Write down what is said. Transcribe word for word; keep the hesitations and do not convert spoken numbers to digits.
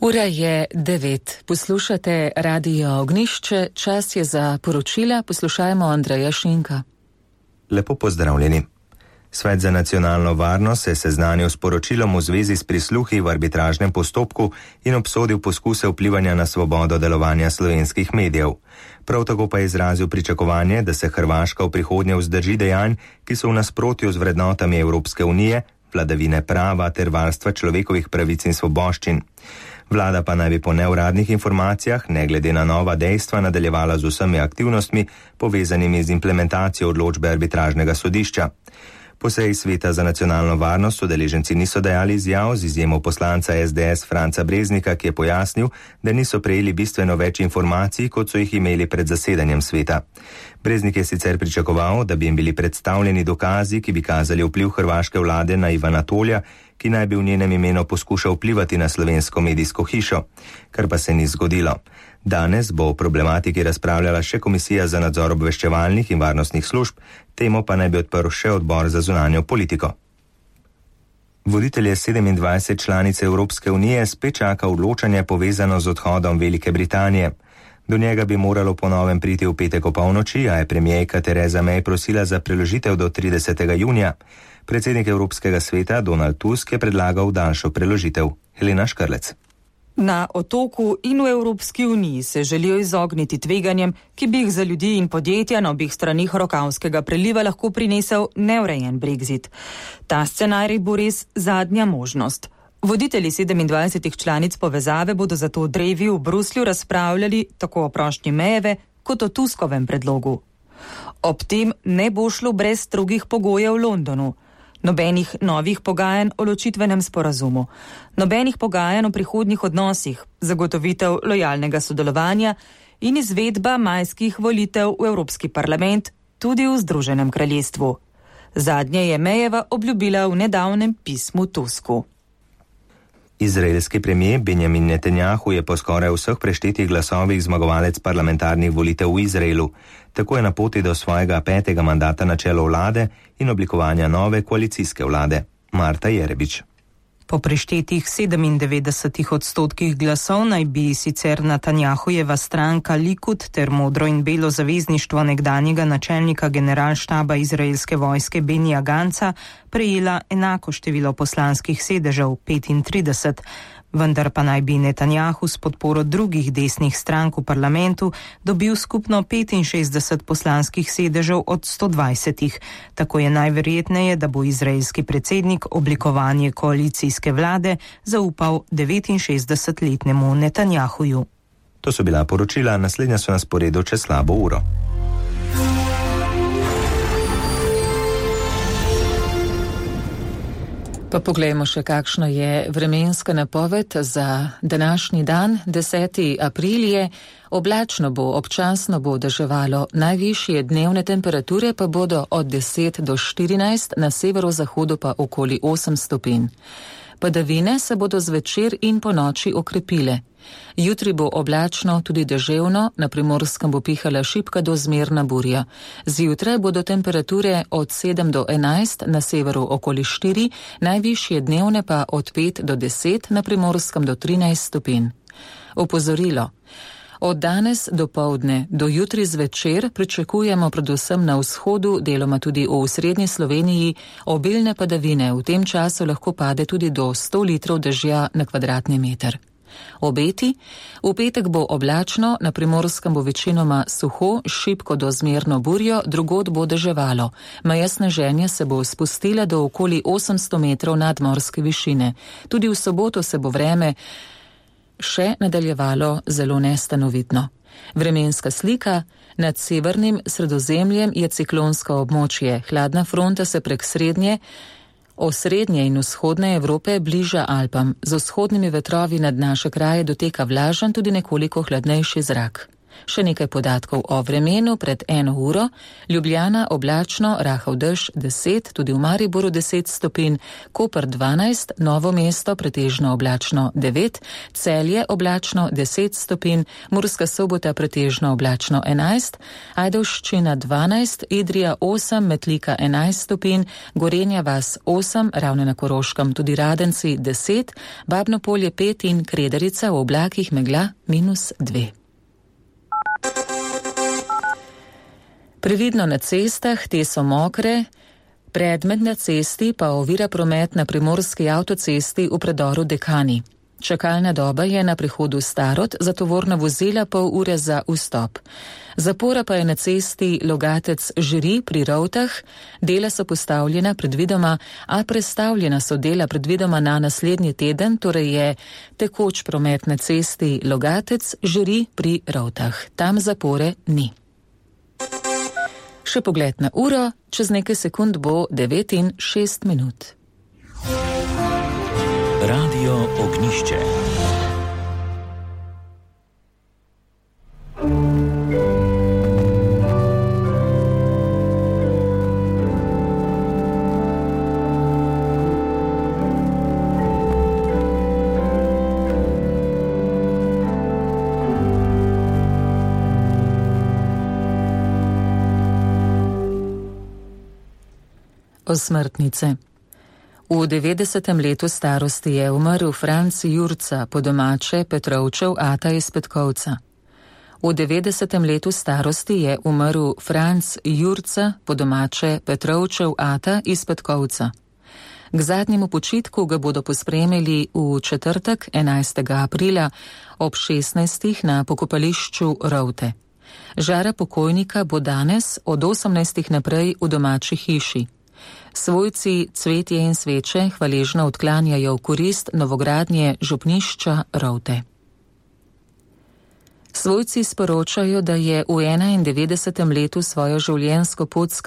Ura je devet. Poslušate Radio Ognjišče, čas je za poročila, poslušajmo Andreja Šinka. Lepo pozdravljeni. Svet za nacionalno varnost se je seznanil s poročilom v zvezi s prisluhi v arbitražnem postopku in obsodil poskuse vplivanja na svobodo delovanja slovenskih medijev. Prav tako pa je izrazil pričakovanje, da se Hrvaška v prihodnje vzdrži dejanj, ki so v nasprotju z vrednotami Evropske unije, vladavine prava ter varstva človekovih pravic in svoboščin. Vlada pa naj bi po neuradnih informacijah, ne glede na nova dejstva, nadaljevala z vsemi aktivnostmi, povezanimi z implementacijo odločbe arbitražnega sodišča. Po seji Sveta za nacionalno varnost udeleženci niso dajali izjav, z izjemo poslanca es de es Franca Breznika, ki je pojasnil, da niso prejeli bistveno več informacij, kot so jih imeli pred zasedanjem sveta. Breznik je sicer pričakoval, da bi jim bili predstavljeni dokazi, ki bi kazali vpliv hrvaške vlade na Ivana Tolja, ki naj bi v njenem imenu poskušal vplivati na slovensko medijsko hišo, kar pa se ni zgodilo. Danes bo o problematiki razpravljala še Komisija za nadzor obveščevalnih in varnostnih služb, temo pa naj bi odprl še odbor za zunanjo politiko. Voditelje sedemindvajset članic Evropske unije spet čaka odločanje povezano z odhodom Velike Britanije. Do njega bi moralo po novem priti v petek o polnoči, a je premijerka Theresa May prosila za preložitev do tridesetega junija. Predsednik Evropskega sveta Donald Tusk je predlagal daljšo preložitev. Helena Škrlec. Na otoku in v Evropski uniji se želijo izogniti tveganjem, ki bi jih za ljudi in podjetja na obih stranih Rokavskega preliva lahko prinesel neurejen Brexit. Ta scenarij bo res zadnja možnost. Voditelji sedemindvajsetih članic povezave bodo zato v drevi v Bruslju razpravljali tako o prošnji Mayjeve kot o Tuskovem predlogu. Ob tem ne bo šlo brez strogih pogojev v Londonu. Nobenih novih pogajanj o ločitvenem sporazumu, nobenih pogajanj o prihodnjih odnosih, zagotovitev lojalnega sodelovanja in izvedba majskih volitev v Evropski parlament tudi v Združenem kraljestvu. Zadnje je Mayjeva obljubila v nedavnem pismu Tusku. Izraelski premijer Benjamin Netanjahu je po skoraj vseh preštetih glasovih zmagovalec parlamentarnih volitev v Izraelu. Tako je na poti do svojega petega mandata na čelu vlade in oblikovanja nove koalicijske vlade. Marta Jerebič. Po preštetih sedemindevetdesetih odstotkih glasov naj bi sicer Netanjahujeva stranka Likud ter modro in belo zavezništvo nekdanjega načelnika generalštaba izraelske vojske Benija Ganca prejela enako število poslanskih sedežev, petintrideset, vendar pa naj bi Netanjahu s podporo drugih desnih strank v parlamentu dobil skupno petinšestdeset poslanskih sedežev od sto dvajsetih. Tako je najverjetneje, da bo izraelski predsednik oblikovanje koalicijske vlade zaupal devetinšestdesetletnemu Netanjahuju. To so bila poročila, naslednja so na sporedu čez slabo uro. Pa poglejmo še, kakšna je vremenska napoved za današnji dan. deseti april je, oblačno bo, občasno bo deževalo, najvišje dnevne temperature pa bodo od deset do štirinajst, na severozahodu pa okoli osem stopinj. Padavine se bodo zvečer in po noči okrepile. Jutri bo oblačno, tudi deževno, na Primorskem bo pihala šibka do zmerna burja. Zjutraj bodo temperature od sedem do enajst, na severu okoli štiri, najvišje dnevne pa od pet do deset, na Primorskem do trinajst stopinj. Opozorilo. Od danes do povdne do jutri zvečer pričakujemo predvsem na vzhodu, deloma tudi v srednji Sloveniji, obilne padavine. V tem času lahko pade tudi do sto litrov dežja na kvadratni meter. Obeti. V petek bo oblačno, na Primorskem bo večinoma suho, šibko do zmerno burjo, drugod bo deževalo. Meja sneženja se bo spustila do okoli osemsto metrov nadmorske višine. Tudi v soboto se bo vreme še nadaljevalo zelo nestanovitno. Vremenska slika. Nad severnim Sredozemljem je ciklonsko območje. Hladna fronta se prek srednje, osrednje in vzhodne Evrope bliža Alpam. Z vzhodnimi vetrovi nad naše kraje doteka vlažen, tudi nekoliko hladnejši zrak. Še nekaj podatkov o vremenu pred eno uro. Ljubljana oblačno, rahel dež deset, tudi v Mariboru deset stopinj, Koper dvanajst, Novo mesto pretežno oblačno devet, Celje oblačno deset stopinj, Murska Sobota pretežno oblačno enajst, Ajdovščina dvanajst, Idrija osem, Metlika enajst stopinj, Gorenja vas osem, Ravne na Koroškem tudi Radenci deset, Babno Polje pet in Krederica v oblakih megla minus dve. Previdno na cestah, te so mokre, predmet na cesti pa ovira promet na primorski avtocesti v predoru Dekani. Čakalna doba je na prihodu Starod, za tovorna vozila pol ure za vstop. Zapora pa je na cesti Logatec-Žiri pri Rovtah, dela so postavljena predvidoma, a prestavljena so dela predvidoma na naslednji teden, torej je tekoč promet na cesti Logatec-Žiri pri Rovtah. Tam zapore ni. Še pogled na uro, čez nekaj sekund bo devet in šest minut. Radio Ognišče. Osmrtnice. V devetdesetem letu starosti je umrl Franc Jurca, po domače Petrovčev ata iz Petkovca. V devetdesetem letu starosti je umrl Franc Jurca, po domače Petrovčev ata iz Petkovca. K zadnjemu počitku ga bodo pospremili v četrtek, enajstega aprila, ob šestnajstih na pokopališču Rovte. Žara pokojnika bo danes od osemnajstih naprej v domači hiši. Svojci cvetje in sveče hvaležno odklanjajo v korist novogradnje župnišča Rovte. Svojci sporočajo, da je v enaindevetdesetem letu svojo življenjsko pot